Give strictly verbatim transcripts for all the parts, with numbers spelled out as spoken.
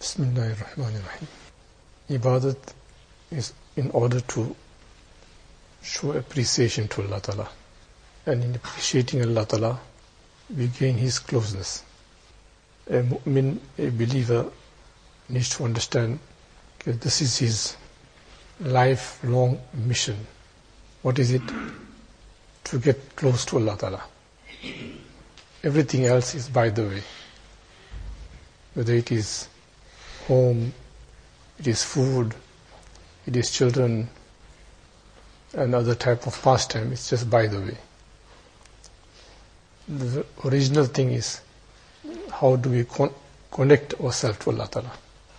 Bismillahirrahmanirrahim. Ibadat is in order to show appreciation to Allah Ta'ala. And in appreciating Allah Ta'ala, we gain His closeness. A mu'min, a believer, needs to understand that this is his lifelong mission. What is it? To get close to Allah Ta'ala. Everything else is by the way. Whether it is home, it is food, it is children, and other type of pastime, it's just by the way. The original thing is, how do we con- connect ourselves to Allah Ta'ala?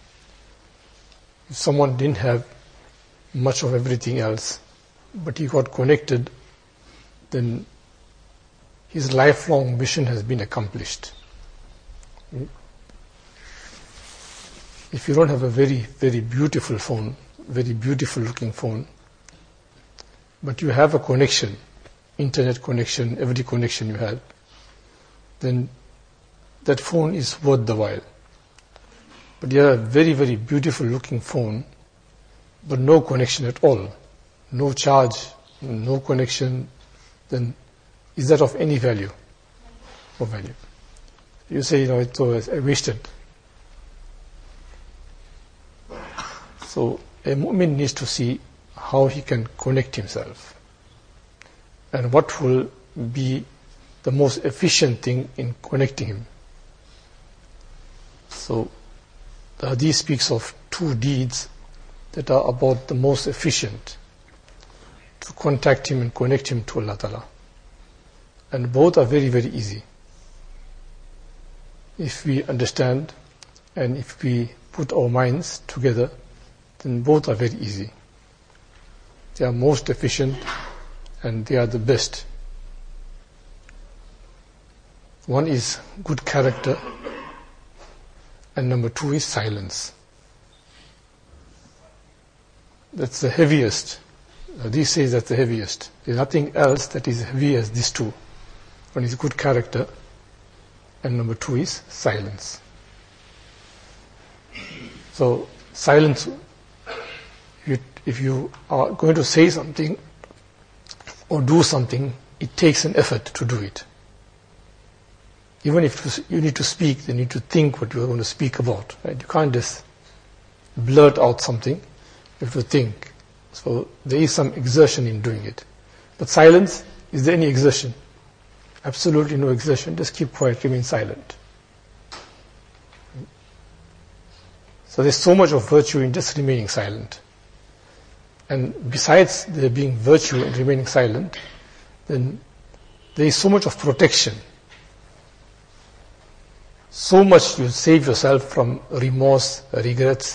If someone didn't have much of everything else, but he got connected, then his lifelong mission has been accomplished. If you don't have a very, very beautiful phone, very beautiful looking phone, but you have a connection, internet connection, every connection you have, then that phone is worth the while. But you have a very, very beautiful looking phone, but no connection at all, no charge, no connection, then is that of any value? No value. You say, you know, it's always I wasted. So a mu'min needs to see how he can connect himself and what will be the most efficient thing in connecting him. So the hadith speaks of two deeds that are about the most efficient to contact him and connect him to Allah Ta'ala. And both are very, very easy. If we understand and if we put our minds together, then both are very easy. They are most efficient and they are the best. One is good character and number two is silence. That's the heaviest. This says that's the heaviest. There's nothing else that is heavy as these two. One is good character and number two is silence. So silence, if you are going to say something or do something, it takes an effort to do it. Even if you need to speak, then you need to think what you are going to speak about. Right? You can't just blurt out something. You have to think. So there is some exertion in doing it. But silence, is there any exertion? Absolutely no exertion. Just keep quiet, remain silent. So there's so much of virtue in just remaining silent. And besides there being virtue in remaining silent, then there is so much of protection. So much you save yourself from remorse, regrets.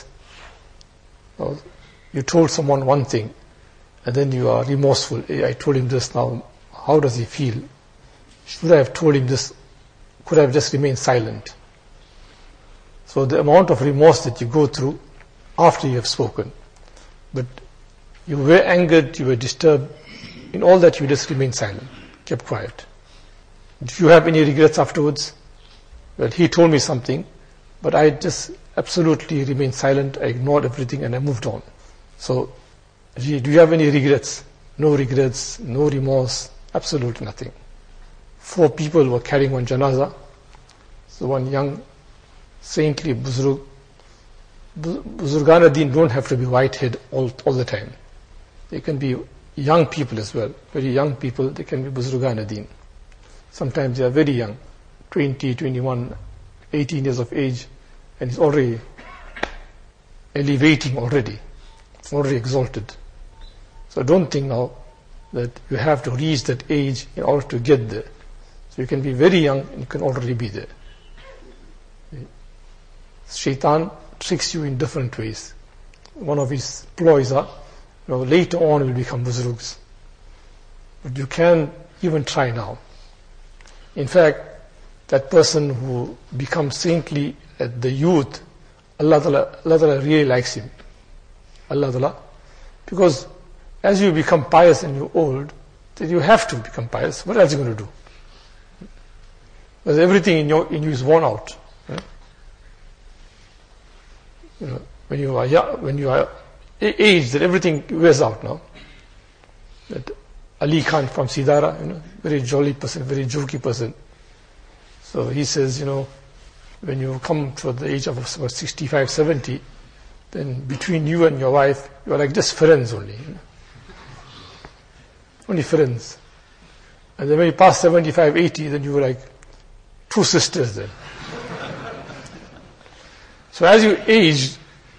You told someone one thing, and then you are remorseful. I told him this now. How does he feel? Should I have told him this? Could I have just remained silent? So the amount of remorse that you go through after you have spoken. But you were angered, you were disturbed. In all that, you just remained silent, kept quiet. Did you have any regrets afterwards? Well, he told me something, but I just absolutely remained silent. I ignored everything and I moved on. So, do you have any regrets? No regrets, no remorse, absolutely nothing. Four people were carrying one janaza. So one young, saintly Buzurg. Buzurgan Deen don't have to be white-haired all, all the time. They can be young people as well. Very young people, they can be Buzurgan Deen. Sometimes they are very young. twenty, twenty-one, eighteen years of age, and he's already elevating already, already exalted. So don't think now that you have to reach that age in order to get there. So you can be very young and you can already be there. Shaitan tricks you in different ways. One of his ploys are, you know, later on you will become Buzurgs. But you can even try now. In fact, that person who becomes saintly at the youth, Allah Ta'ala, Allah Ta'ala really likes him. Allah Ta'ala. Because as you become pious and you're old, then you have to become pious. What else are you going to do? Because everything in, your, in you is worn out. Right? You know, when you are young, when you are aged, that everything wears out now. That Ali Khan from Sidara, you know, very jolly person, very jokey person. So he says, you know, when you come to the age of about sixty-five, seventy, then between you and your wife, you are like just friends only. You know? Only friends. And then when you pass seventy-five, eighty, then you were like two sisters then. So as you age,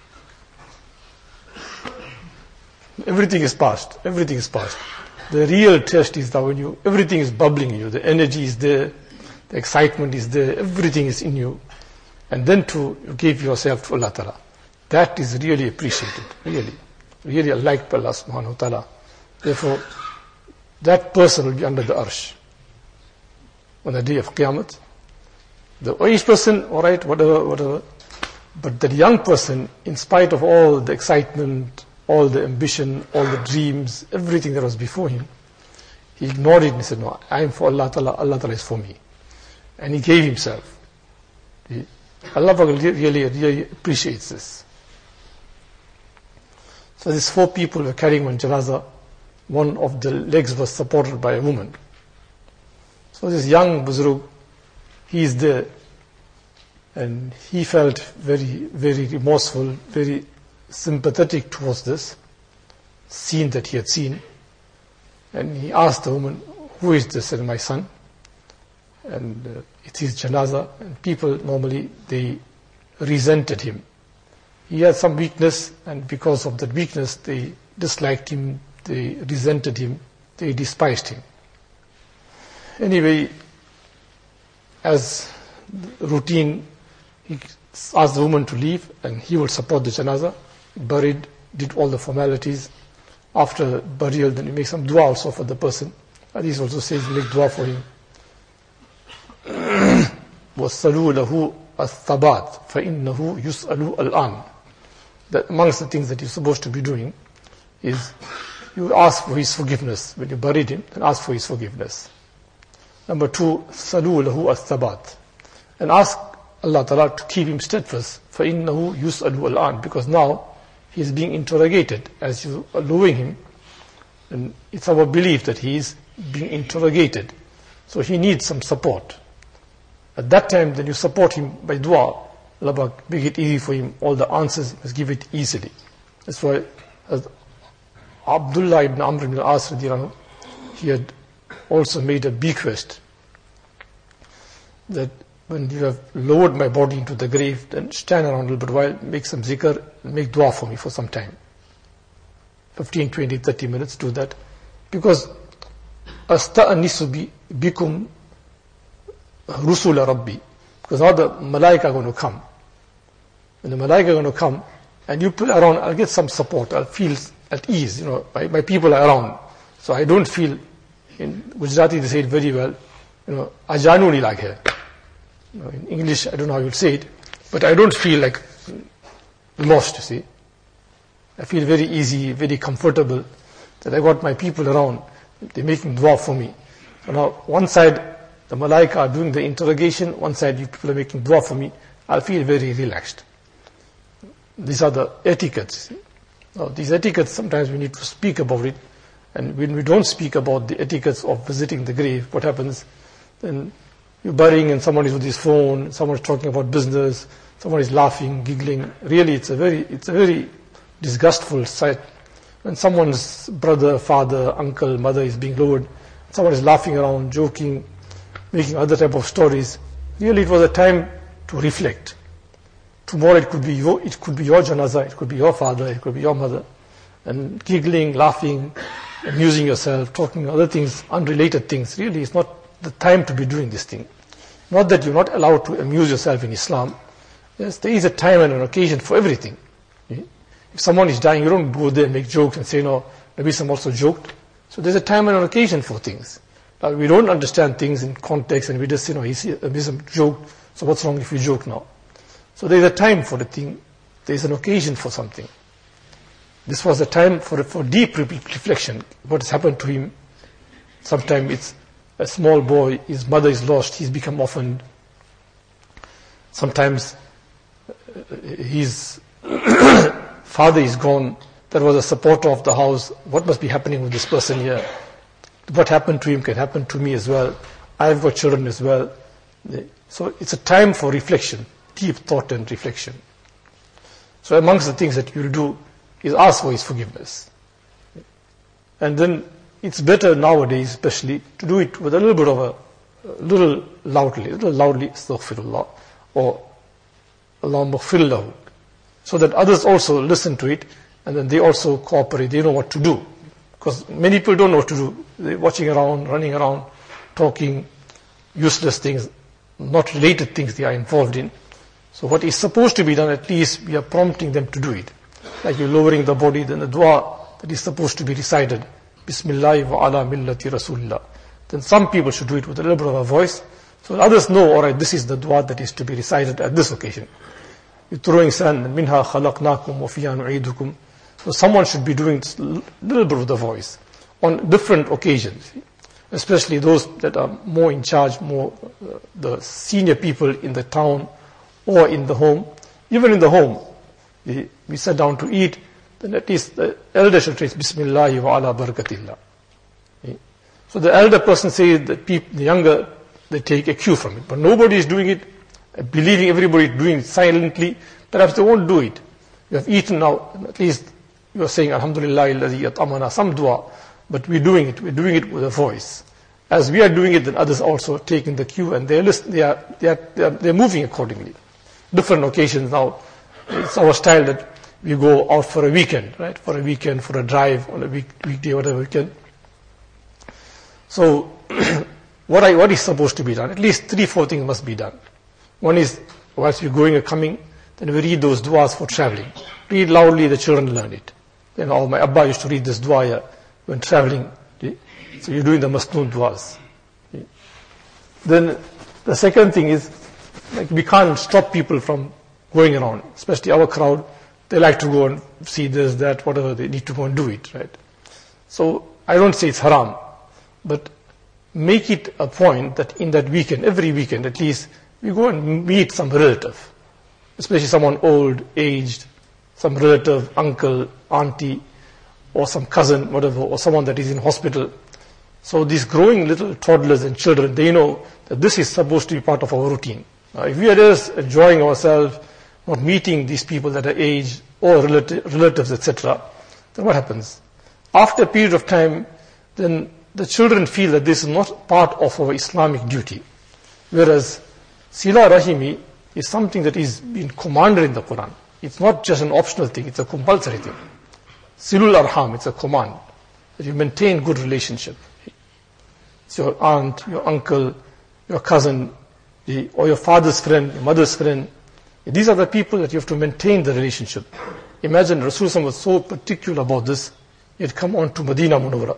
everything is past. Everything is past. The real test is that when you, everything is bubbling in you, the energy is there, the excitement is there, everything is in you. And then to you give yourself to Allah Ta'ala. That is really appreciated, really. Really liked by Allah Subhanahu wa Ta'ala. Therefore, that person will be under the arsh on the day of Qiyamah. The aged person, alright, whatever, whatever. But that young person, in spite of all the excitement, all the ambition, all the dreams, everything that was before him, he ignored it and he said, no, I am for Allah Ta'ala, Allah Ta'ala is for me. And he gave himself. He, Allah really, really appreciates this. So these four people were carrying one janazah. One of the legs was supported by a woman. So this young Buzrug, he is there. And he felt very, very remorseful, very sympathetic towards this scene that he had seen. And he asked the woman, who is this? And my son. And uh, it is janazah. And people normally, they resented him. He had some weakness, and because of that weakness, they disliked him, they resented him, they despised him. Anyway, as routine, he asked the woman to leave, and he would support the janazah, buried, did all the formalities. After burial, then he makes some dua also for the person. Hadith also says, make dua for him. وَالصَّلُوا لَهُ الثَّبَاتِ فَإِنَّهُ يُسْأَلُ الْآنِ. That amongst the things that you're supposed to be doing is you ask for his forgiveness. When you buried him, then ask for his forgiveness. Number two, صَلُوا لَهُ الثَّبَاتِ. And ask Allah Ta'ala to keep him steadfast. فَإِنَّهُ يُسْأَلُ الْآنِ. Because now he is being interrogated as you are lowering him. And it's our belief that he is being interrogated. So he needs some support. At that time, then you support him by dua. Allah make it easy for him. All the answers, must give it easily. That's why as Abdullah ibn Amr ibn al-As, he had also made a bequest that when you have lowered my body into the grave, then stand around a little bit while, make some zikr, and make dua for me for some time. fifteen, twenty, thirty minutes, do that. Because asta'anisu bikum rusula rabbi. Because now the malaika are going to come. When the malaika are going to come, and you pull around, I'll get some support, I'll feel at ease, you know, my, my people are around. So I don't feel, in Gujarati they say it very well, you know, ajanu nahi lage. You know, in English, I don't know how you'd say it, but I don't feel like lost, you see. I feel very easy, very comfortable, that I got my people around, they're making dua for me. So now, one side, the malaika are doing the interrogation, one side you people are making dua for me, I'll feel very relaxed. These are the etiquettes. Now, these etiquettes, sometimes we need to speak about it, and when we don't speak about the etiquettes of visiting the grave, what happens? Then you're burying and someone is with his phone, someone is talking about business, someone is laughing, giggling. Really, it's a very, it's a very disgustful sight. When someone's brother, father, uncle, mother is being lowered, someone is laughing around, joking, making other type of stories. Really, it was a time to reflect. Tomorrow it could be your, it could be your janazah, it could be your father, it could be your mother, and giggling, laughing, amusing yourself, talking other things, unrelated things. Really, it's not the time to be doing this thing. Not that you're not allowed to amuse yourself in Islam. Yes, there is a time and an occasion for everything. If someone is dying, you don't go there and make jokes and say, no, maybe some also joked. So there's a time and an occasion for things. Now, we don't understand things in context and we just say, no, he's a joke, so what's wrong if we joke now? So there's a time for the thing, there's an occasion for something. This was a time for, for deep reflection. What has happened to him? Sometimes it's a small boy, his mother is lost, he's become orphaned. Sometimes he's father is gone, that was a supporter of the house, what must be happening with this person here? What happened to him can happen to me as well. I've got children as well. So it's a time for reflection, deep thought and reflection. So amongst the things that you'll do is ask for his forgiveness. And then it's better nowadays, especially, to do it with a little bit of a, a little loudly, a little loudly, astaghfirullah, or Allahumma ighfir lahu, so that others also listen to it, and then they also cooperate, they know what to do. Because many people don't know what to do. They're watching around, running around, talking, useless things, not related things they are involved in. So what is supposed to be done, at least we are prompting them to do it. Like you're lowering the body, then the dua that is supposed to be recited, Bismillah wa ala millati Rasulullah. Then some people should do it with a little bit of a voice, so that others know, alright, this is the dua that is to be recited at this occasion. You're throwing sand, minha khalaqnakum wa fiha nu'idukum. So someone should be doing this little bit of the voice on different occasions, especially those that are more in charge, more uh, the senior people in the town or in the home. Even in the home, we, we sat down to eat, then at least the elder should say Bismillah wa ala barakatillah. So the elder person says that people, the younger, they take a cue from it. But nobody is doing it, believing everybody is doing it silently. Perhaps they won't do it. You have eaten now, at least you are saying Alhamdulillah alladhi at'amana, some dua, but we're doing it, we're doing it with a voice. As we are doing it, then others also are taking the cue, and they're, listen, they are, they are, they are, they're moving accordingly. Different occasions now, it's our style that we go out for a weekend, right? For a weekend, for a drive, on a week, weekday, whatever weekend. So, what, I, what is supposed to be done? At least three, four things must be done. One is, whilst we're going or coming, then we read those du'as for traveling. Read loudly, the children learn it. Then all my Abba used to read this du'a when traveling. So you're doing the masnoon du'as. Then the second thing is, like we can't stop people from going around, especially our crowd. They like to go and see this, that, whatever, they need to go and do it, right? So I don't say it's haram, but make it a point that in that weekend, every weekend at least, we go and meet some relative, especially someone old, aged, some relative, uncle, auntie, or some cousin, whatever, or someone that is in hospital. So these growing little toddlers and children, they know that this is supposed to be part of our routine. Now, if we are just enjoying ourselves, not meeting these people that are aged or relati- relatives, et cetera, then what happens? After a period of time, then the children feel that this is not part of our Islamic duty. Whereas Sila Rahimi is something that is being commanded in the Quran. It's not just an optional thing, it's a compulsory thing. Silul Arham, it's a command that you maintain good relationship. It's your aunt, your uncle, your cousin, the, or your father's friend, your mother's friend. These are the people that you have to maintain the relationship. Imagine Rasulullah was so particular about this, he had come on to Medina Munawwara.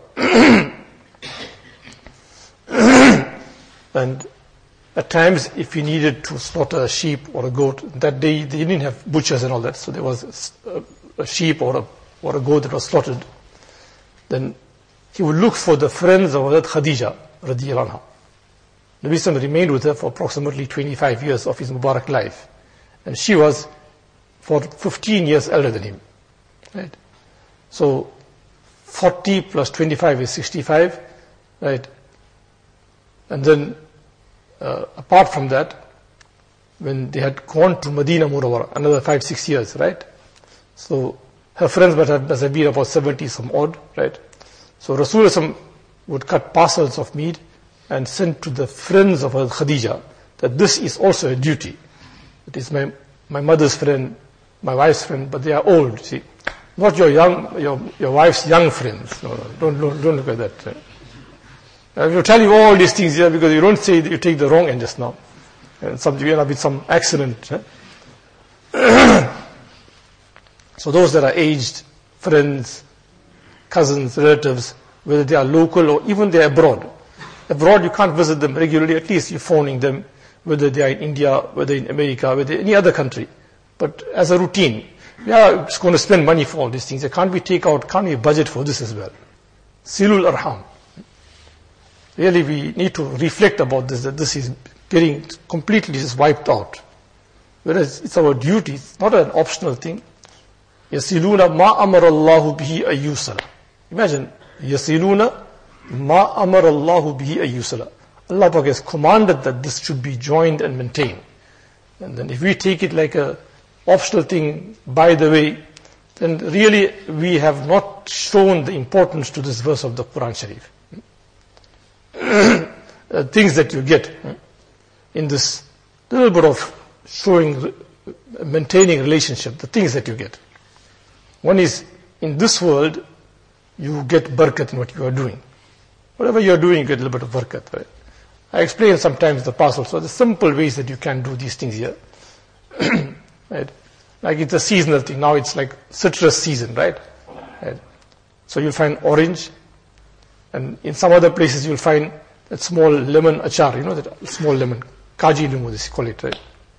And at times, if he needed to slaughter a sheep or a goat, that day they didn't have butchers and all that, so there was a, a sheep or a, or a goat that was slaughtered. Then he would look for the friends of Hazrat Khadija, radiyallahu anha. Nabi Sallam remained with her for approximately twenty-five years of his Mubarak life. And she was for fifteen years elder than him. Right? So, forty plus twenty-five is sixty-five, right? And then, uh, apart from that, when they had gone to Medina Munawwara, another five, six years, right? So, her friends must have, must have been about seventy some odd, right? So, Rasulullah would cut parcels of meat and send to the friends of Khadija that this is also a duty. It is my, my mother's friend, my wife's friend, but they are old, see. Not your young, your, your wife's young friends. No, no, don't, don't, don't look at that. Right? I will tell you all these things here because you don't say that you take the wrong end just now. And some, you end up with some accident. Right? So those that are aged, friends, cousins, relatives, whether they are local or even they are abroad. Abroad you can't visit them regularly, at least you're phoning them, whether they are in India, whether in America, whether any other country. But as a routine, we are just going to spend money for all these things. Can't we take out, can't we budget for this as well? Silul Arham. Really we need to reflect about this, that this is getting completely just wiped out. Whereas it's our duty, it's not an optional thing. يَصِلُونَ مَا أَمَرَ اللَّهُ بِهِ أَيُّسَلَ. Imagine, يَصِلُونَ مَا أَمَرَ اللَّهُ بِهِ أَيُّسَلَ. Allah Ta'ala has commanded that this should be joined and maintained. And then if we take it like a optional thing, by the way, then really we have not shown the importance to this verse of the Quran Sharif. uh, things that you get uh, in this little bit of showing, maintaining relationship, the things that you get. One is, in this world, you get barakat in what you are doing. Whatever you are doing, you get a little bit of barakat. Right? I explain sometimes the past also, the simple ways that you can do these things here. Right? Like it's a seasonal thing. Now it's like citrus season, right? Right? So you'll find orange, and in some other places you'll find that small lemon achar, you know, that small lemon, kaji limu, they call it, right?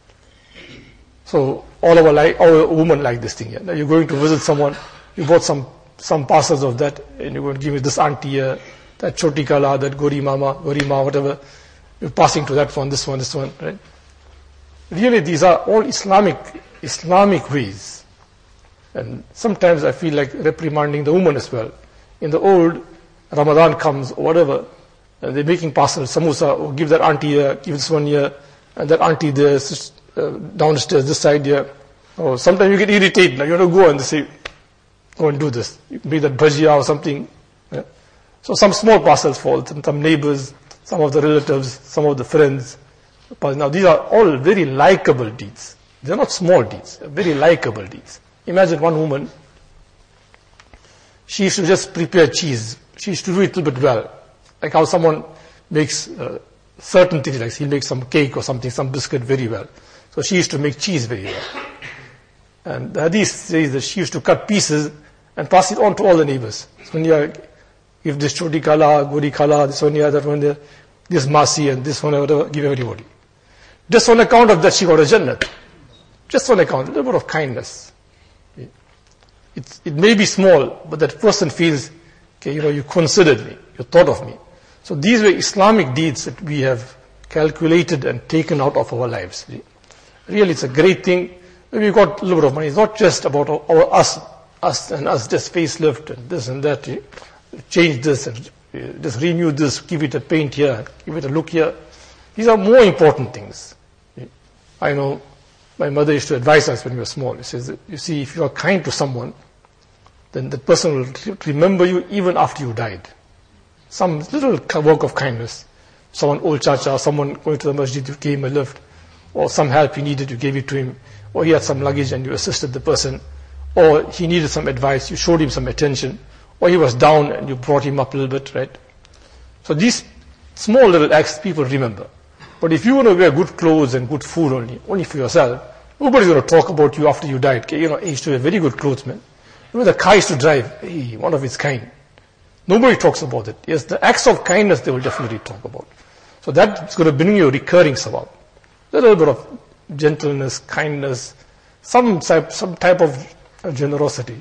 So all our like, our women like this thing here. Now you're going to visit someone, you bought some, some parcels of that, and you're going to give me this auntie here, that choti kala, that gori mama, gori ma, whatever. You're passing to that one, this one, this one, right? Really, these are all Islamic, Islamic ways. And sometimes I feel like reprimanding the woman as well. In the old, Ramadan comes, or whatever, and they're making parcels, samosa, or give that auntie here, give this one here, and that auntie there, uh, downstairs, this side here. Or sometimes you get irritated, like you want to go and they say, go and do this. You can make that bhajia or something. Yeah. So some small parcels fall, some, some neighbors, some of the relatives, some of the friends. But now these are all very likable deeds. They're not small deeds, they're very likable deeds. Imagine one woman, she used to just prepare cheese. She used to do it a little bit well. Like how someone makes uh, certain things, like he'll make some cake or something, some biscuit very well. So she used to make cheese very well. And the hadith says that she used to cut pieces and pass it on to all the neighbors. So when you give this choti kala, gori kala, this one here, that one there, this masi and this one, whatever, give everybody. Just on account of that, she got a Jannat. Just on account, a little bit of kindness. It's, it may be small, but that person feels, okay, you know, you considered me, you thought of me. So these were Islamic deeds that we have calculated and taken out of our lives. Really, it's a great thing. We've got a little bit of money. It's not just about our, our us, us and us, just facelift and this and that. Change this and just renew this, give it a paint here, give it a look here. These are more important things. I know my mother used to advise us when we were small. She says, you see, if you are kind to someone, then that person will remember you even after you died. Some little work of kindness. Someone old chacha, someone going to the masjid, you gave him a lift, or some help he needed, you gave it to him, or he had some luggage and you assisted the person, or he needed some advice, you showed him some attention, or he was down and you brought him up a little bit, right? So these small little acts people remember. But if you want to wear good clothes and good food only, only for yourself, nobody's going to talk about you after you died. Okay, you know, he used to wear very good clothes, man. You know, the car used to drive, hey, one of its kind. Nobody talks about it. Yes, the acts of kindness they will definitely talk about. So that's going to bring you a recurring sawab. A little bit of gentleness, kindness, some type, some type of generosity,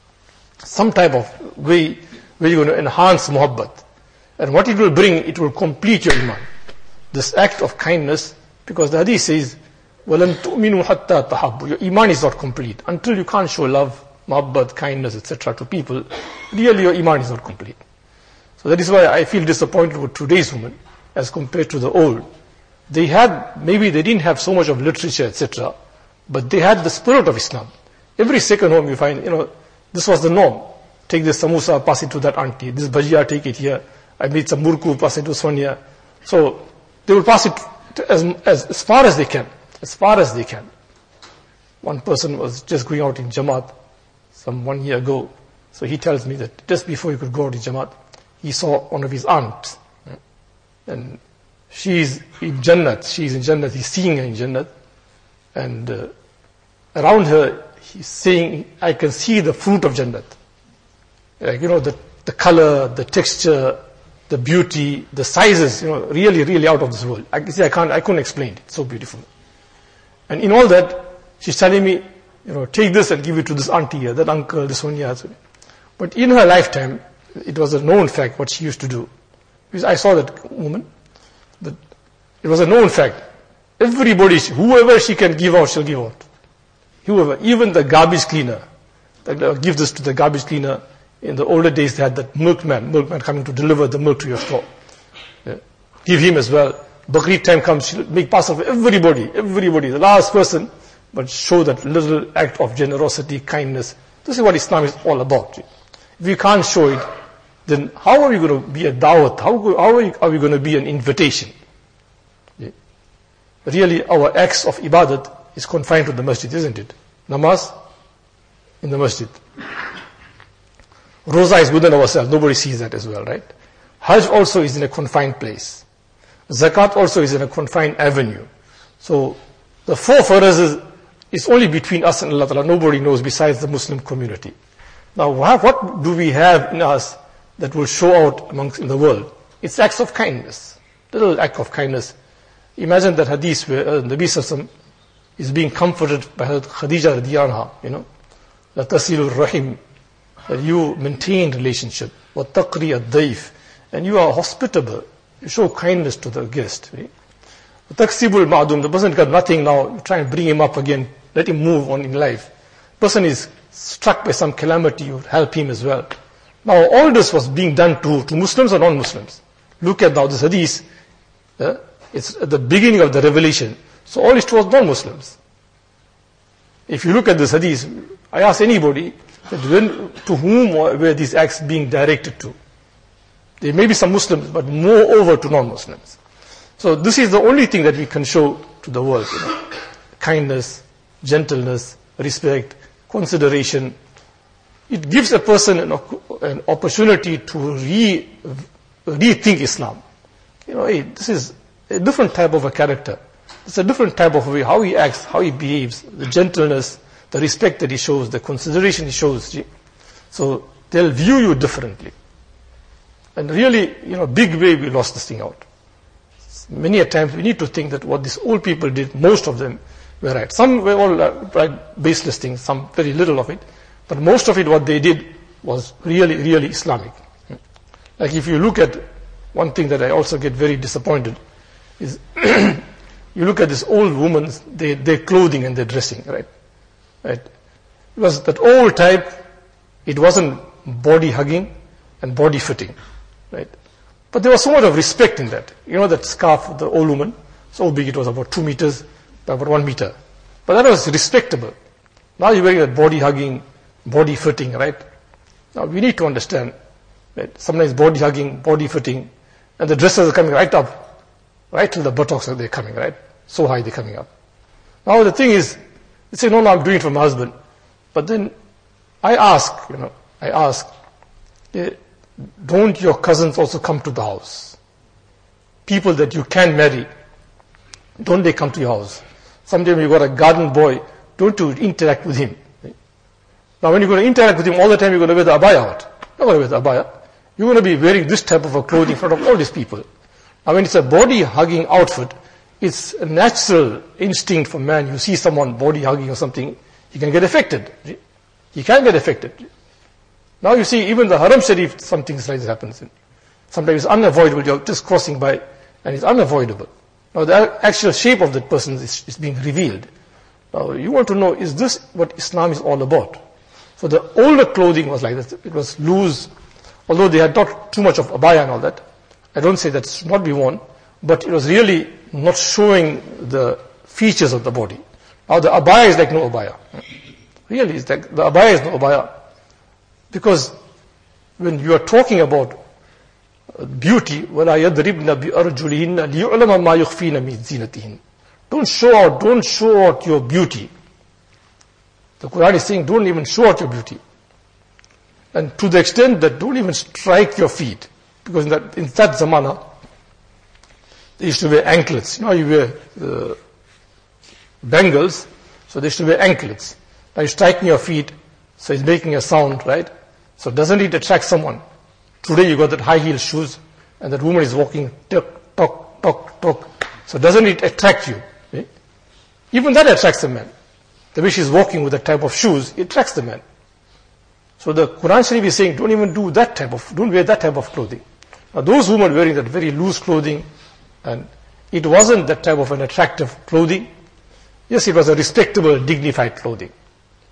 some type of way where you're going to enhance muhabbat. And what it will bring, it will complete your iman. This act of kindness, because the hadith says, وَلَن تُؤْمِنُوا حَتَّى تَحَبُّوا. Your iman is not complete. Until you can't show love, muhabbat, kindness, et cetera to people, really your iman is not complete. So that is why I feel disappointed with today's women as compared to the old. They had, maybe they didn't have so much of literature, et cetera, but they had the spirit of Islam. Every second home you find, you know, this was the norm. Take this samosa, pass it to that auntie. This bhajia, take it here. I made some murku, pass it to Sonia. So they will pass it to as, as, as far as they can. As far as they can. One person was just going out in Jamaat some one year ago. So he tells me that just before he could go out in Jamaat, he saw one of his aunts. And she's in Jannat. She's in Jannat. He's seeing her in Jannat. And uh, around her, he's saying, I can see the fruit of Jannat. Like, you know, the, the color, the texture, the beauty, the sizes, you know, really, really out of this world. I see, I can't, I couldn't explain it. It's so beautiful. And in all that, she's telling me, you know, take this and give it to this auntie here, that uncle, this one here. But in her lifetime, it was a known fact what she used to do. Because I saw that woman, that it was a known fact. Everybody, whoever she can give out, she'll give out. Whoever, even the garbage cleaner, uh, give this to the garbage cleaner. In the older days, they had that milkman, milkman coming to deliver the milk to your store. Yeah. Give him as well. Bakri time comes, she'll make parcel for everybody, everybody, the last person, but show that little act of generosity, kindness. This is what Islam is all about. If you can't show it, then how are we going to be a dawat? How, how are, we, are we going to be an invitation? Yeah. Really, our acts of ibadat is confined to the masjid, isn't it? Namaz in the masjid. Roza is within ourselves. Nobody sees that as well, right? Hajj also is in a confined place. Zakat also is in a confined avenue. So the four faraz is, is only between us and Allah Ta'ala. Nobody knows besides the Muslim community. Now what do we have in us that will show out amongst in the world? It's acts of kindness. Little act of kindness. Imagine that hadith where uh, Nabi Sallallahu is being comforted by Khadija radiyallahu anha, you know, la tasilur rahim, that you maintain relationship, wa taqri ad-dayf, and you are hospitable, you show kindness to the guest. Taksibul ma'dum, the person got nothing now, you try and bring him up again, let him move on in life. Person is struck by some calamity, you help him as well. Now all this was being done to, to Muslims or non-Muslims. Look at now this hadith, uh, it's at the beginning of the revelation. So all is towards non-Muslims. If you look at this hadith, I ask anybody, that when, to whom were these acts being directed to? There may be some Muslims, but more over to non-Muslims. So this is the only thing that we can show to the world. You know, kindness, gentleness, respect, consideration. It gives a person an, an opportunity to re, rethink Islam. You know, hey, this is a different type of a character. It's a different type of way, how he acts, how he behaves, the gentleness, the respect that he shows, the consideration he shows. So they'll view you differently. And really, you know, big way we lost this thing out. Many a times we need to think that what these old people did, most of them were right. Some were all uh, right, baseless things, some very little of it. But most of it, what they did was really, really Islamic. Like if you look at one thing that I also get very disappointed is you look at this old woman, they, their clothing and their dressing, right? Right? It was that old type, it wasn't body hugging and body fitting, right? But there was so much of respect in that. You know that scarf of the old woman, so big it was, about two meters by about one meter. But that was respectable. Now you're wearing that body hugging, body fitting, right? Now we need to understand that sometimes body hugging, body fitting, and the dresses are coming right up, right till the buttocks they're coming, right? So high they're coming up. Now the thing is, they say, no, no, I'm doing it for my husband. But then I ask, you know, I ask, don't your cousins also come to the house? People that you can marry, don't they come to your house? Sometimes you've got a garden boy, don't you interact with him? Now when you're going to interact with him all the time, you're going to wear the abaya out. You're not going to wear the abaya. You're going to be wearing this type of a clothing in front of all these people. Now when it's a body hugging outfit, it's a natural instinct for man. You see someone body hugging or something, he can get affected. He can get affected. Now you see, even the Haram Sharif, some things like this happens. Sometimes it's unavoidable. You're just crossing by, and it's unavoidable. Now the actual shape of that person is, is being revealed. Now you want to know, is this what Islam is all about? So the older clothing was like this. It was loose, although they had not too much of abaya and all that. I don't say that it should not be worn, but it was really not showing the features of the body. Now the abaya is like no abaya. Really, it's like the abaya is no abaya. Because when you are talking about beauty, وَلَا يَضْرِبْنَ بِأَرْجُلِهِنَّ لِيُعْلَمَ مَا يُخْفِينَ مِنْ زِينَتِهِنَّ. Don't show out, don't show out your beauty. The Quran is saying, don't even show out your beauty. And to the extent that don't even strike your feet. Because in that, in that zamana, they used to wear anklets. Now you wear uh, bangles, so they used to wear anklets. Now you're striking your feet, so it's making a sound, right? So doesn't it attract someone? Today you got that high heel shoes, and that woman is walking, tok, tok, tok, tok. So doesn't it attract you? Eh? Even that attracts the man. The way she's walking with that type of shoes, it attracts the man. So the Quran Sharif is saying, don't even do that type of, don't wear that type of clothing. Now those women wearing that very loose clothing, and it wasn't that type of an attractive clothing. Yes, it was a respectable, dignified clothing.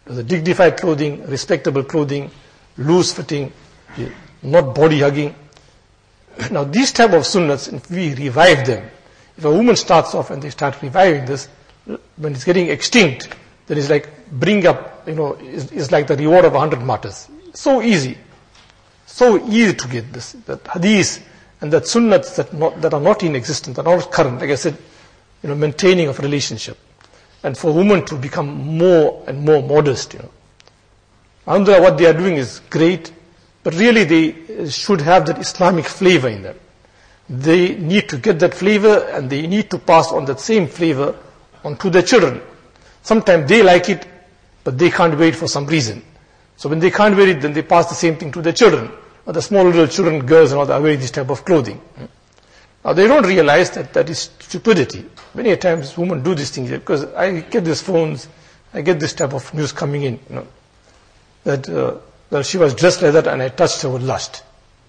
The dignified clothing, respectable clothing, loose fitting, not body hugging. Now these type of sunnahs, if we revive them, if a woman starts off and they start reviving this, when it's getting extinct, then it's like bring up, you know, it's, it's like the reward of a hundred martyrs. So easy. So easy to get this. That hadith and that sunnahs that, not, that are not in existence, that are not current, like I said, you know, maintaining of relationship. And for women to become more and more modest, you know. Alhamdulillah, what they are doing is great, but really they should have that Islamic flavor in them. They need to get that flavor and they need to pass on that same flavor onto their children. Sometimes they like it, but they can't wear it for some reason. So when they can't wear it, then they pass the same thing to their children. Or the small little children, girls and all, are wearing this type of clothing. Now they don't realize that that is stupidity. Many a times women do these things because I get these phones, I get this type of news coming in, you know, that uh, well, she was dressed like that and I touched her with lust.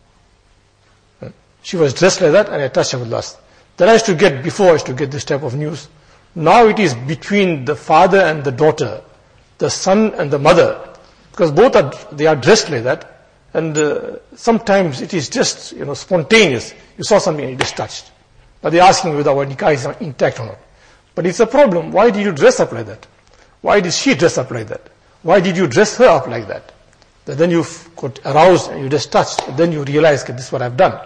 She was dressed like that and I touched her with lust. That I used to get, before I used to get this type of news. Now it is between the father and the daughter, the son and the mother, because both are, they are dressed like that. And uh, sometimes it is just, you know, spontaneous. You saw something and you just touched. Now they're asking whether our nikah is intact or not. But it's a problem. Why did you dress up like that? Why did she dress up like that? Why did you dress her up like that? That then you got aroused and you just touched. And then you realize that this is what I've done.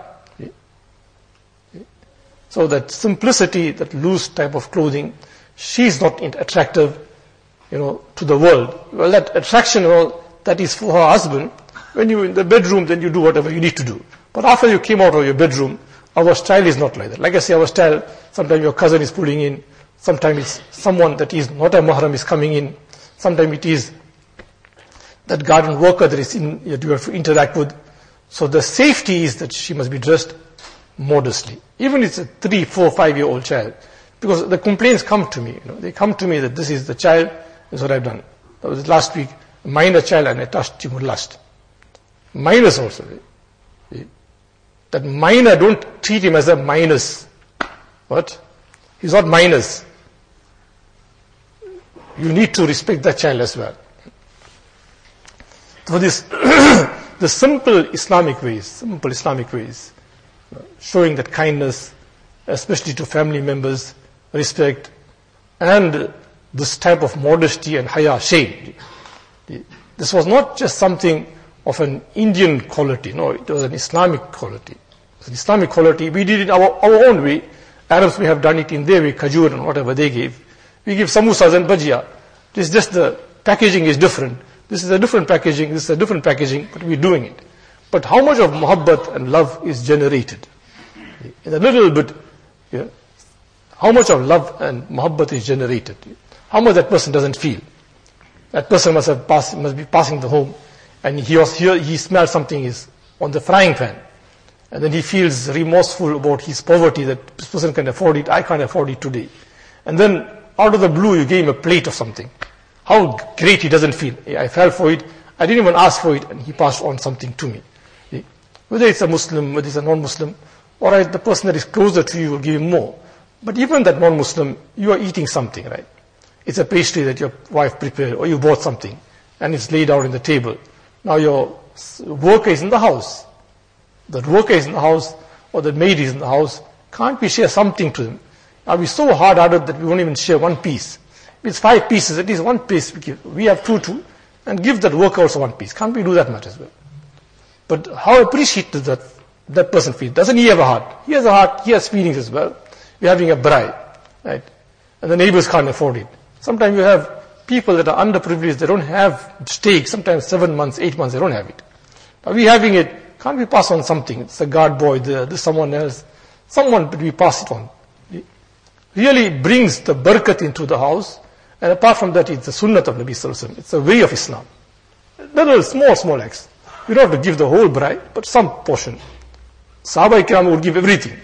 So that simplicity, that loose type of clothing, she's not attractive, you know, to the world. Well, that attraction, well, that is for her husband. When you're in the bedroom, then you do whatever you need to do. But after you came out of your bedroom, our style is not like that. Like I say, our style, sometimes your cousin is pulling in, sometimes it's someone that is not a mahram is coming in, sometimes it is that garden worker that is in, that you have to interact with. So the safety is that she must be dressed modestly. Even it's a three, four, five year old child. Because the complaints come to me, you know, they come to me that this is the child, this is what I've done. That was last week, a minor child and I touched him with lust. Minors also. That minor, don't treat him as a minus. What? He's not minus. You need to respect that child as well. So this, the simple Islamic ways, simple Islamic ways, showing that kindness, especially to family members, respect, and this type of modesty and haya, shame. This was not just something of an Indian quality. No, it was an Islamic quality. It was an Islamic quality. We did it our, our own way. Arabs may have done it in their way, kajur and whatever they gave. We give samosas and bhajia. It's just the packaging is different. This is a different packaging, this is a different packaging, but we're doing it. But how much of muhabbat and love is generated? In a little bit, yeah, how much of love and muhabbat is generated? How much that person doesn't feel? That person must have passed, must be passing the home, and he was here, he smelled something is on the frying pan. And then he feels remorseful about his poverty, that this person can afford it, I can't afford it today. And then out of the blue you gave him a plate of something. How great he doesn't feel. I fell for it, I didn't even ask for it, and he passed on something to me. Whether it's a Muslim, whether it's a non-Muslim, or right, the person that is closer to you will give him more. But even that non-Muslim, you are eating something, right? It's a pastry that your wife prepared, or you bought something, and it's laid out on the table. Now your worker is in the house. The worker is in the house, or the maid is in the house. Can't we share something to them? Are we so hard-hearted that we won't even share one piece? If it's five pieces, at least one piece we give. We have two, two, and give that worker also one piece. Can't we do that much as well? But how appreciative that that person feels. Doesn't he have a heart? He has a heart, he has feelings as well. We're having a braai, right? And the neighbors can't afford it. Sometimes you have people that are underprivileged, they don't have steak, sometimes seven months, eight months, they don't have it. Are we having it? Can't we pass on something? It's a guard boy, there, there's someone else. Someone, but we pass it on. It really brings the barakat into the house, and apart from that, it's the sunnat of Nabi Sallallahu Alaihi Wasallam. It's a way of Islam. Little, small, small acts. You don't have to give the whole braai, but some portion. Sahaba Ikram would give everything.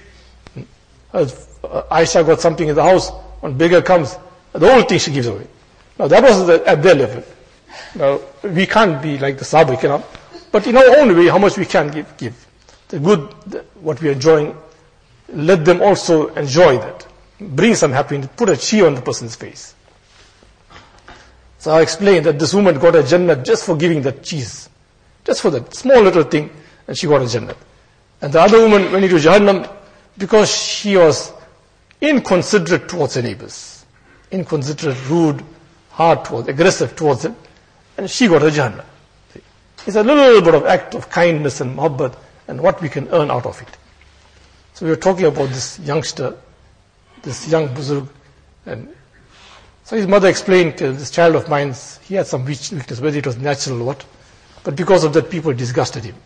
As Aisha got something in the house, when beggar comes, the whole thing she gives away. Now that was at their level. Now we can't be like the Sahaba Ikram, but in our own way, how much we can give, give. The good, the, what we are enjoying, let them also enjoy that. Bring some happiness, put a cheer on the person's face. So I explained that this woman got a Jannah just for giving that cheese. Just for that small little thing, and she got a Jannah. And the other woman went into Jahannam because she was inconsiderate towards her neighbors. Inconsiderate, rude, hard towards, aggressive towards them. And she got a Jahannam. It's a little bit of act of kindness and muhabbat and what we can earn out of it. So we were talking about this youngster, this young buzurg, and so his mother explained to this child of mine, he had some weakness, whether it was natural or what, but because of that people disgusted him.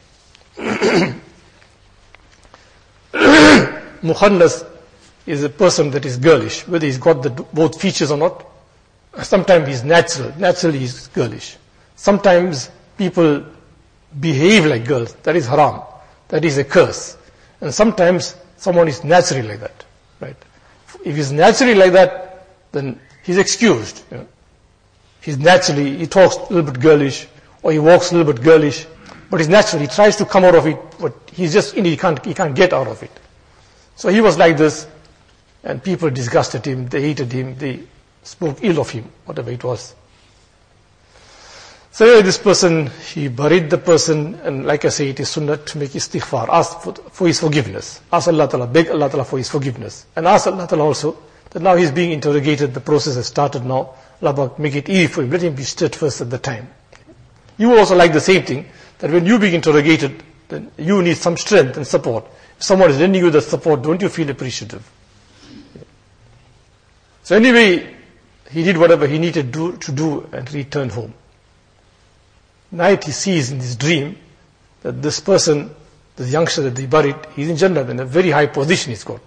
Mukhannas is a person that is girlish, whether he's got the both features or not. Sometimes he's natural, naturally he's girlish. Sometimes people behave like girls, that is haram, that is a curse. And sometimes someone is naturally like that, right? If he's naturally like that, then he's excused. You know. He's naturally, he talks a little bit girlish, or he walks a little bit girlish, but he's natural, he tries to come out of it, but he's just, he can't, he can't get out of it. So he was like this, and people disgusted him, they hated him, they spoke ill of him, whatever it was. So this person, he buried the person, and like I say, it is sunnah to make istighfar, ask for, for his forgiveness. Ask Allah Ta'ala, beg Allah Ta'ala for his forgiveness. And ask Allah Ta'ala also, that now he's being interrogated, the process has started now, Allah make it easy for him, let him be steadfast at the time. You will also like the same thing, that when you being interrogated, then you need some strength and support. If someone is lending you the support, don't you feel appreciative? So anyway, he did whatever he needed to do, to do and returned home. Night he sees in his dream that this person, this youngster that they buried, he's in Jannah, in a very high position he's got.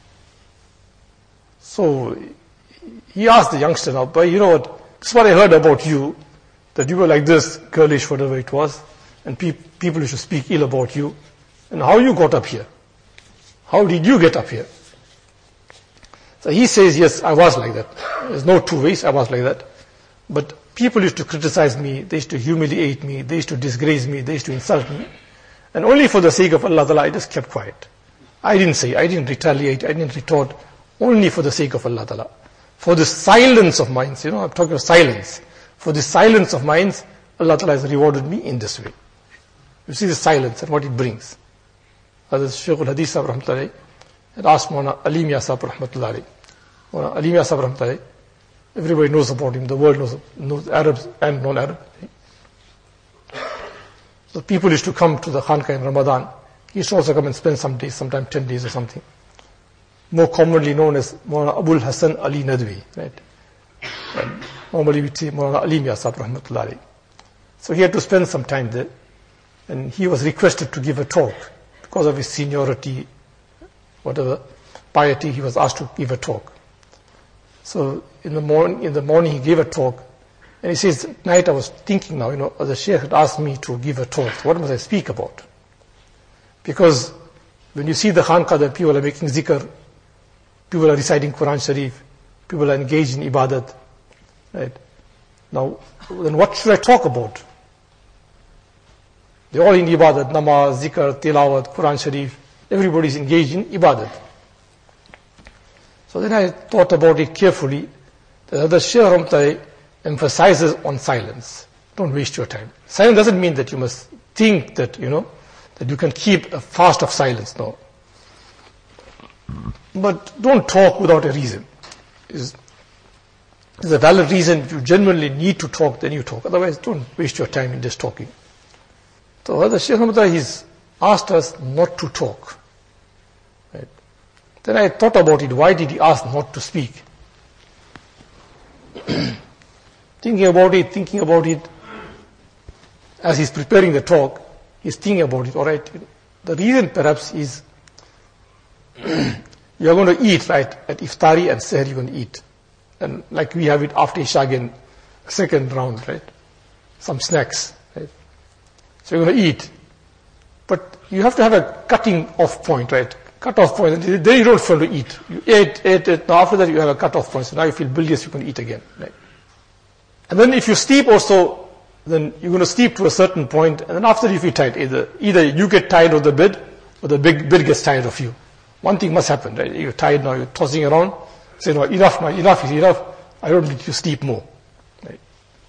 So he asked the youngster now, but you know what, this is what I heard about you, that you were like this, girlish, whatever it was, and pe- people used to speak ill about you, and how you got up here? How did you get up here? So he says, yes, I was like that. There's no two ways, I was like that. But people used to criticize me, they used to humiliate me, they used to disgrace me, they used to insult me. And only for the sake of Allah Ta'ala, I just kept quiet. I didn't say, I didn't retaliate, I didn't retort, only for the sake of Allah Ta'ala. For the silence of minds, you know, I'm talking of silence. For the silence of minds, Allah Ta'ala has rewarded me in this way. You see the silence and what it brings. Hazrat Shaykh al-Hadith Sahib Rahmatullahi had asked Mawlana Alim Ya Sahib Rahmatullahi. Mawlana Alim Ya Sahib Rahmatullahi, everybody knows about him, the world knows, knows Arabs and non-Arab. So people used to come to the Khanqa in Ramadan. He used to also come and spend some days, sometimes ten days or something. More commonly known as Mawlana Abul Hasan Ali Nadwi, right? And normally we'd say Mawlana Alim Ya Sahib Rahmatullahi. So he had to spend some time there, and he was requested to give a talk. Because of his seniority, whatever, piety, he was asked to give a talk. So in the morning, in the morning he gave a talk, and he says, at night I was thinking now, you know, the Shaykh had asked me to give a talk. What must I speak about? Because when you see the Khanqa, that people are making zikr, people are reciting Quran Sharif, people are engaged in ibadat, right? Now, then what should I talk about? They're all in ibadat, namaz, zikr, tilawat, Quran Sharif. Everybody's engaged in ibadat. So then I thought about it carefully. The Shaykh Rahmatullahi emphasizes on silence. Don't waste your time. Silence doesn't mean that you must think that, you know, that you can keep a fast of silence. No. But don't talk without a reason. Is there's a valid reason. If you genuinely need to talk, then you talk. Otherwise, don't waste your time in just talking. So the Shaykh Rahmatullahi, he's asked us not to talk. Right? Then I thought about it. Why did he ask not to speak? Thinking about it, thinking about it, as he's preparing the talk, he's thinking about it. All right, the reason perhaps is you're going to eat, right, at Iftari and Seher you're going to eat. And like we have it after Isha again, second round, right? Some snacks, right? So you're going to eat. But you have to have a cutting off point, right? Cut off point. Then you don't feel to eat. You ate, ate, ate. Now after that you have a cut off point. So now you feel bilious, you can eat again, right? And then if you sleep also, then you're going to sleep to a certain point, and then after you feel tired. Either, either you get tired of the bed, or the big bed gets tired of you. One thing must happen, right? You're tired now, you're tossing around. Say, no, enough now, enough is enough. I don't need to sleep more. Right?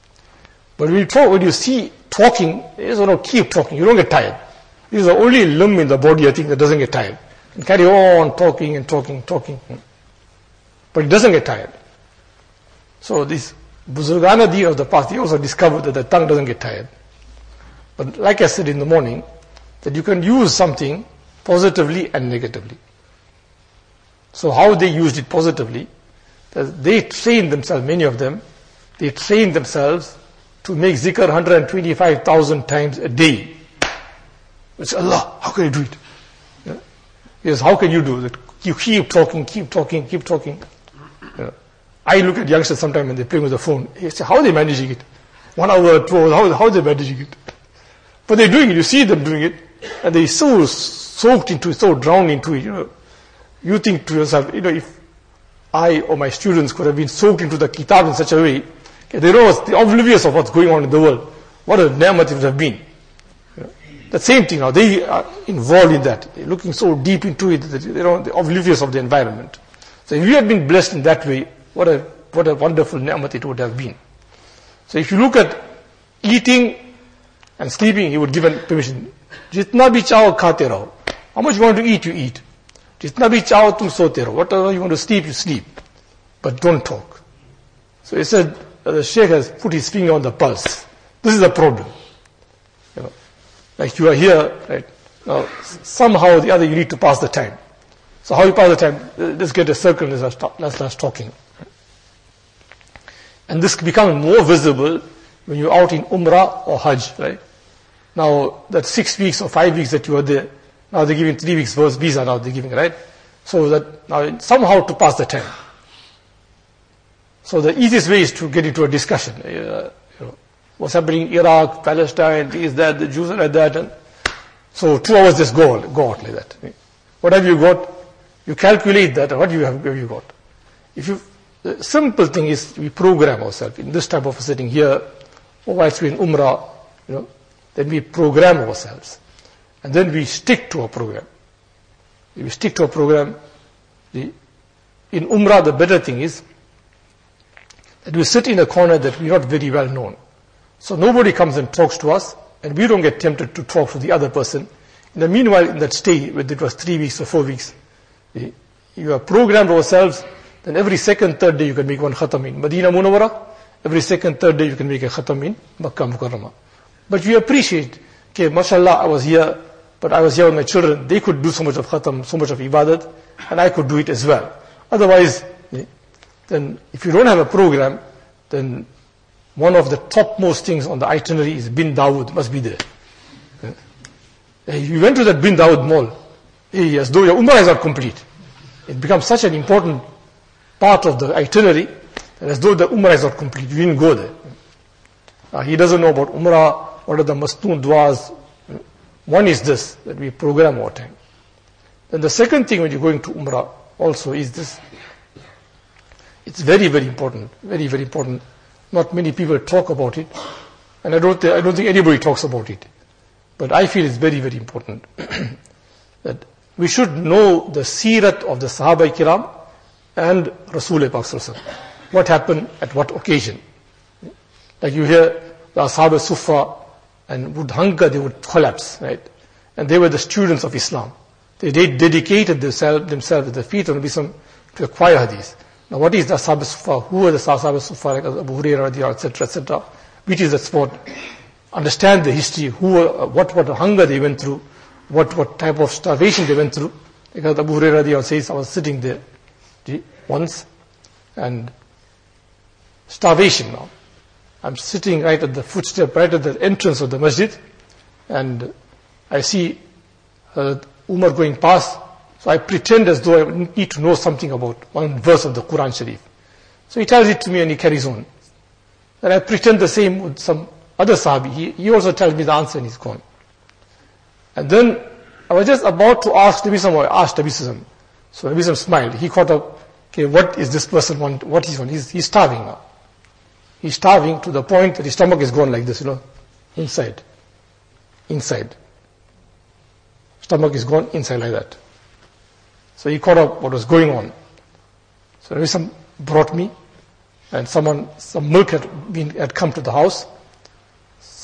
But when you talk, when you see talking, you just want to keep talking. You don't get tired. This is the only limb in the body, I think, that doesn't get tired. And carry on talking and talking, talking. But it doesn't get tired. So this Buzurgana Deen of the past, they also discovered that the tongue doesn't get tired. But like I said in the morning, that you can use something positively and negatively. So how they used it positively, that they trained themselves, many of them, they trained themselves to make zikr one hundred twenty-five thousand times a day. It's Allah, how can you do it? Yeah. Yes, how can you do it? You keep talking, keep talking, keep talking. Yeah. I look at youngsters sometimes when they're playing with the phone. I say, how are they managing it? One hour, two hours, how, how are they managing it? But they're doing it, you see them doing it, and they're so soaked into it, so drowned into it, you know. You think to yourself, you know, if I or my students could have been soaked into the kitab in such a way, okay, they know they're oblivious of what's going on in the world. What a ni'mat it would have been. You know, the same thing now, they are involved in that. They're looking so deep into it that they know, they're oblivious of the environment. So if you had been blessed in that way, what a, what a wonderful ni'mat it would have been. So if you look at eating and sleeping, he would give permission. Jitna bhi chao khate raho. How much you want to eat, you eat. Jitna bhi chao tum sote raho. Whatever you want to sleep, you sleep. But don't talk. So he said, uh, the Shaykh has put his finger on the pulse. This is the problem. You know, like you are here, right? Now, somehow or the other you need to pass the time. So how you pass the time? Let's get a circle and let's start, let's start talking. And this becomes more visible when you're out in Umrah or Hajj, right? Now, that six weeks or five weeks that you are there, now they're giving three weeks visa now they're giving, right? So that now somehow to pass the time. So the easiest way is to get into a discussion. Uh, you know, what's happening in Iraq, Palestine, this, that, the Jews are like that. And so two hours just go, go out like that. What have you got? You calculate that, what you have, have you got? If you, the simple thing is we program ourselves in this type of a setting here, or whilst we're in Umrah, you know, then we program ourselves. And then we stick to a program. If we stick to a program, the, in Umrah the better thing is that we sit in a corner that we're not very well known. So nobody comes and talks to us, and we don't get tempted to talk to the other person. In the meanwhile, in that stay, whether it was three weeks or four weeks, you have programmed ourselves, then every second, third day you can make one khatam in Madinah Munawwara, every second, third day you can make a khatam in Makkah Mukarramah. But you appreciate, okay, mashallah, I was here, but I was here with my children, they could do so much of khatam, so much of ibadat, and I could do it as well. Otherwise, then if you don't have a program, then one of the topmost things on the itinerary is Bin Dawood, must be there. You went to that Bin Dawood mall, as though your Umrah is not complete. It becomes such an important part of the itinerary, that as though the Umrah is not complete, you didn't go there. Uh, he doesn't know about Umrah, what are the Masnoon du'as. One is this, that we program our time. Then the second thing when you're going to Umrah also is this. It's very, very important, very, very important. Not many people talk about it, and I don't, I don't think anybody talks about it. But I feel it's very, very important that we should know the seerat of the Sahaba Kiram and Rasul Pak Sallallahu Alaihi Wasallam. What happened at what occasion. Like you hear the Ashab Sufa and would hunger, they would collapse, right? And they were the students of Islam. They dedicated themselves, themselves at the feet of Nabi Sallallahu Alaihi Wasallam to acquire hadith. Now what is the Ashab Sufa? Who are the Ashab Sufa, like Abu Hurairah, et cetera, et cetera? Which is the sport? Understand the history, who, were, what, what hunger they went through, what, what type of starvation they went through. Because Abu Hurairah says, I was sitting there once, and starvation now. I'm sitting right at the footstep, right at the entrance of the masjid, and I see uh, Umar going past, so I pretend as though I need to know something about one verse of the Quran Sharif. So he tells it to me and he carries on. Then I pretend the same with some other Sahabi. He, he also tells me the answer and he's gone. And then I was just about to ask Nabi Sallallahu Alaihi Wasallam, I asked Nabi Sallallahu Alaihi Wasallam. So Nabi Sallallahu Alaihi Wasallam smiled. He caught up, okay, what is this person want, what he's on? He's, he's starving now. He's starving to the point that his stomach is gone like this, you know, inside. Inside. Stomach is gone inside like that. So he caught up what was going on. So Nabi Sallallahu Alaihi Wasallam brought me, and someone, some milk had been, had come to the house.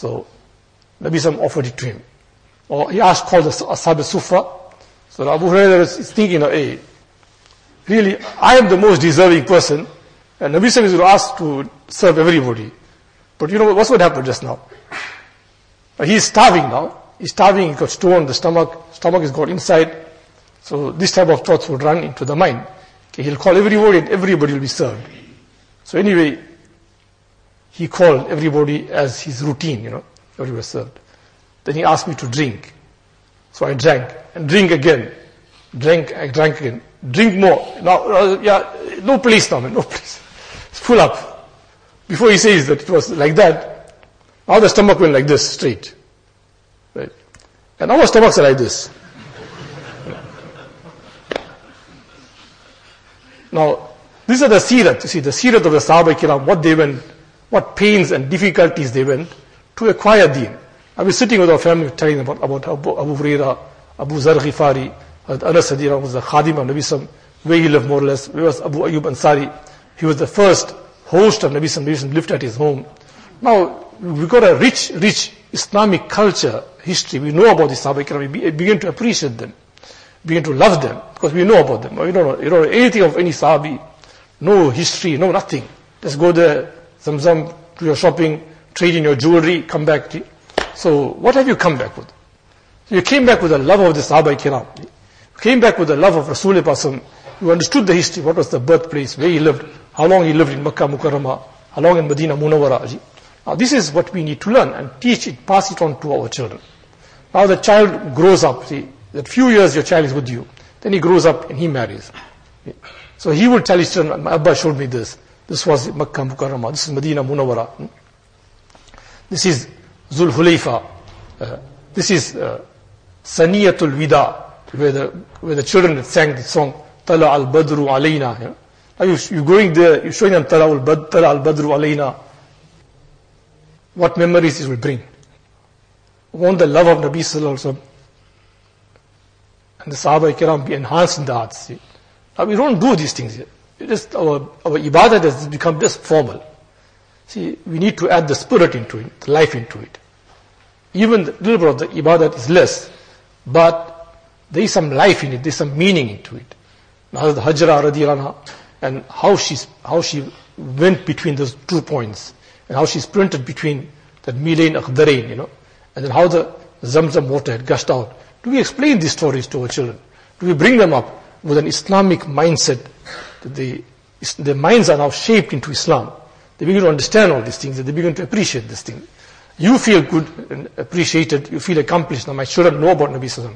So Nabi Sallam offered it to him. Or he asked, called the Ashab al-Sufa. So Abu Hurairah is thinking, hey, really, I am the most deserving person, and Nabi Sallam is going to ask to serve everybody. But you know, what's what happened just now? He is starving now. He's starving, he got stone in the stomach, stomach has got inside. So this type of thoughts would run into the mind. Okay, he'll call everybody and everybody will be served. So anyway, he called everybody as his routine, you know, everybody was served. Then he asked me to drink. So I drank, and drink again. Drank, I drank again. Drink more. Now, uh, yeah, no place now, man, no place. It's full up. Before he says that it was like that, now the stomach went like this, straight. Right? And our stomachs are like this. Now, these are the seerat. You see, the seerat of the Sahaba Kiram, what they went, what pains and difficulties they went to acquire deen. I was sitting with our family telling them about, about Abu, Abu Hurairah, Abu Zar Ghifari, Anas Hadira was the Khadim of Nabi Sallam, where he lived more or less. Where was Abu Ayyub Ansari? He was the first host of Nabi Sallam. Nabi Sallam lived at his home. Now, we've got a rich, rich Islamic culture, history. We know about the Sahaba Kiram. We begin to appreciate them, begin to love them, because we know about them. We don't know, you don't know anything of any Sahabi, no history, no nothing. Just go there, Zamzam, do your shopping, trade in your jewelry, come back. To, so, what have you come back with? So you came back with the love of the Sahaba Kiram. You came back with the love of Rasulullah. You understood the history, what was the birthplace, where he lived, how long he lived in Makkah Mukarramah, how long in Medina Munawwara. Now this is what we need to learn and teach it, pass it on to our children. Now the child grows up, see, that few years your child is with you, then he grows up and he marries. So he will tell his children, my Abba showed me this, this was Makkah Mukarramah, this is Medina Munawwara, this is Zul Hulayfa, uh, this is uh, Saniyatul Wida, where the, where the children sang the song, Tala al-Badru alayna. You know? Now you, you're going there, you're showing them Tala al-Badru alayna. What memories it will bring. Won't the love of Nabi Sallallahu Alaihi Wasallam and the Sahaba Kiram be enhanced in the hearts? See? Now we don't do these things here. It is our, our ibadah has become just formal. See, we need to add the spirit into it, the life into it. Even the little bit of the ibadah is less, but there is some life in it, there is some meaning into it. Now the Hajra radiyallahu anha, and how she's, how she went between those two points, and how she sprinted between that Milain Akhdarain, you know, and then how the Zamzam water had gushed out. Do we explain these stories to our children? Do we bring them up with an Islamic mindset? That the, their minds are now shaped into Islam. They begin to understand all these things, and they begin to appreciate this thing. You feel good and appreciated, you feel accomplished. Now my children know about Nabi Sallallahu Alaihi Wasallam.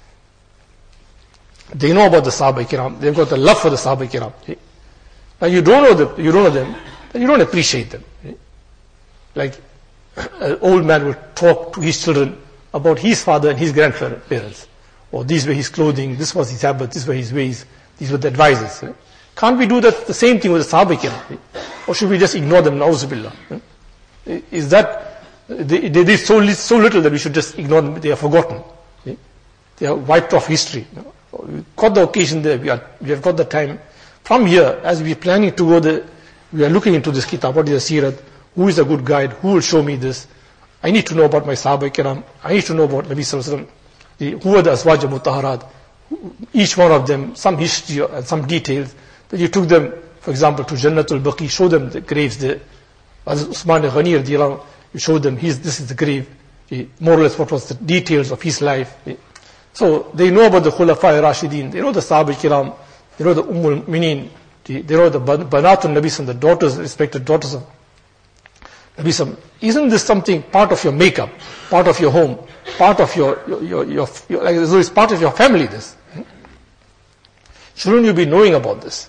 They know about the Sahaba Kiram. They've got the love for the Sahaba Kiram. Now you don't know them, you don't know them, then you don't appreciate them. Like an old man will talk to his children about his father and his grandparents. Or these were his clothing, this was his habit, these were his ways, these were the advices. Can't we do that the same thing with the Sahaba Kiram? Or should we just ignore them? Na'uzubillah. Is that, they, they did so, so little that we should just ignore them, they are forgotten. They are wiped off history. We caught the occasion there, we, are, we have got the time. From here, as we are planning to go there, we are looking into this kitab, what is the Sirat, who is a good guide, who will show me this. I need to know about my Sahaba Kiram, I need to know about Nabi Sallallahu Alaihi Wasallam, who are the Azwaj al-Mutahharat, each one of them, some history and some details, that you took them, for example, to Jannatul Baqi, show them the graves there. As Usman Ghani radiallahu, you show them, his, this is the grave, more or less what was the details of his life. So they know about the Khulafa Rashidin, they know the Sahaba Kiram, they know the Ummul Minin, they know the Banatul Nabi Sallam, the daughters, respected daughters of Nabi Sallam. Isn't this something part of your makeup, part of your home, part of your, your, your, your, your like as though it's part of your family, this? Shouldn't you be knowing about this?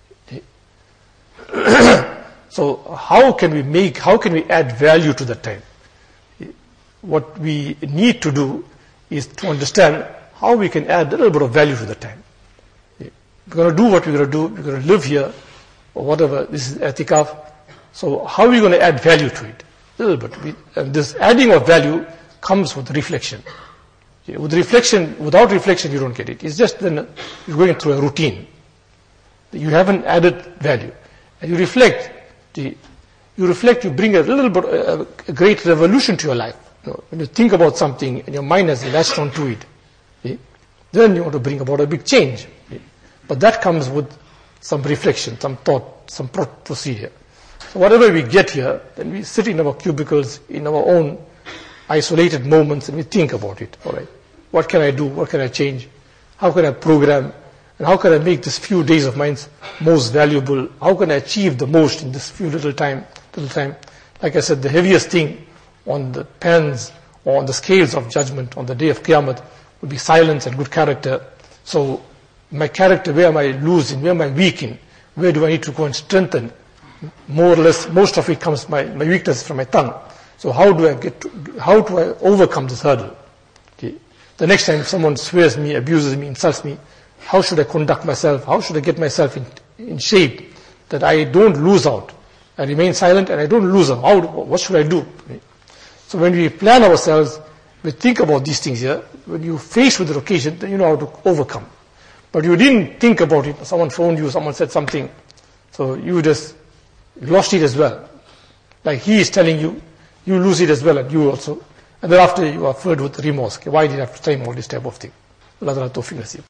So how can we make, how can we add value to the time? What we need to do is to understand how we can add a little bit of value to the time. We're going to do what we're going to do, we're going to live here, or whatever, this is i'tikaf. So how are we going to add value to it? A little bit. We, and this adding of value comes with reflection. With reflection, without reflection you don't get it. It's just then you're going through a routine. You haven't added value. And you reflect, you reflect, you bring a little bit, a, a great revolution to your life. You know, when you think about something and your mind has latched onto it, see, then you want to bring about a big change. See. But that comes with some reflection, some thought, some pro- procedure. So whatever we get here, then we sit in our cubicles, in our own isolated moments, and we think about it. All right, what can I do? What can I change? How can I program? And how can I make this few days of mine most valuable? How can I achieve the most in this few little time, little time? Like I said, the heaviest thing on the pens or on the scales of judgment on the day of Qiyamah will be silence and good character. So my character, where am I losing? Where am I weak in? Where do I need to go and strengthen? More or less, most of it comes, my, my weakness from my tongue. So how do I get to, how do I overcome this hurdle? Okay. The next time someone swears me, abuses me, insults me, how should I conduct myself? How should I get myself in, in shape that I don't lose out? I remain silent and I don't lose out. How, what should I do? So when we plan ourselves, we think about these things here. When you face with the occasion, then you know how to overcome. But you didn't think about it. Someone phoned you, someone said something. So you just lost it as well. Like he is telling you, you lose it as well, and you also. And thereafter you are filled with remorse. Okay, why did I have to tell him all this type of thing? Allah Ta'ala tawfiq nasib.